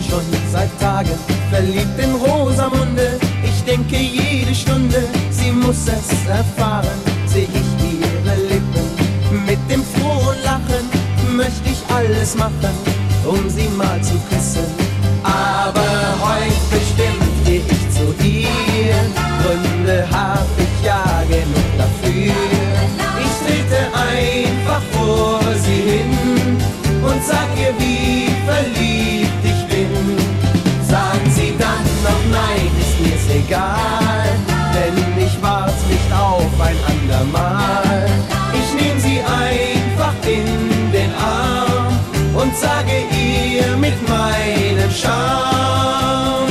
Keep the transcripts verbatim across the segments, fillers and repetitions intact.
schon seit Tagen verliebt in Rosamunde. Ich denke jede Stunde, sie muss es erfahren. Seh ich ihre Lippen mit dem frohen Lachen, möchte ich alles machen, um sie mal zu küssen. Aber heute bestimmt geh ich zu ihr, Gründe hab ich ja genug dafür. Ich trete einfach vor sie hin und sag ihr, wie verliebt ich bin. Sagt sie dann noch nein, ist mir's egal, denn ich wart nicht auf ein andermal. Ich nehm sie einfach in den Arm und sage ihr mit meinem Charme: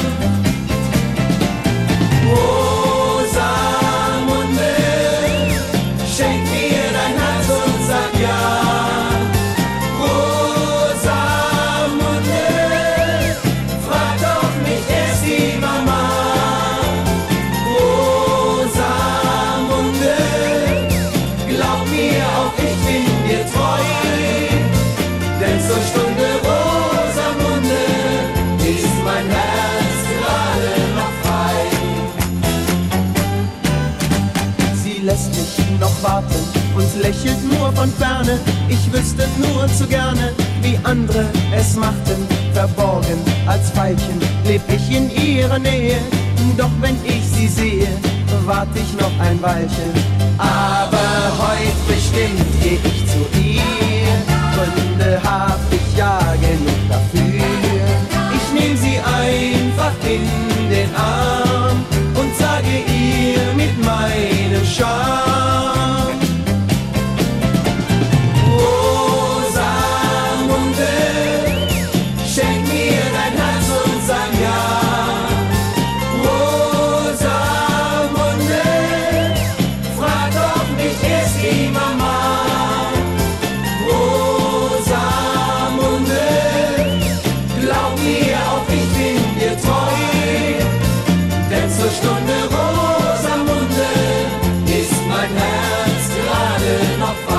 Rosamunde, schenk mir dein Herz und sag ja. Zur Stunde Rosamunde ist mein Herz gerade noch frei. Sie lässt mich noch warten und lächelt nur von ferne. Ich wüsste nur zu gerne, wie andere es machten. Verborgen als Veilchen leb ich in ihrer Nähe. Doch wenn ich sie sehe, wart ich noch ein Weilchen. Aber heut bestimmt geh ich zu ihr, Gründe hab ich ja genug dafür. Ich nehm sie einfach in den Arm und sage ihr mit meinem Charme: Rosamunde, schenk mir dein Herz und sag ja. Rosamunde, frag doch nicht erst die Mama. Zur Stunde Rosamunde ist mein Herz gerade noch frei.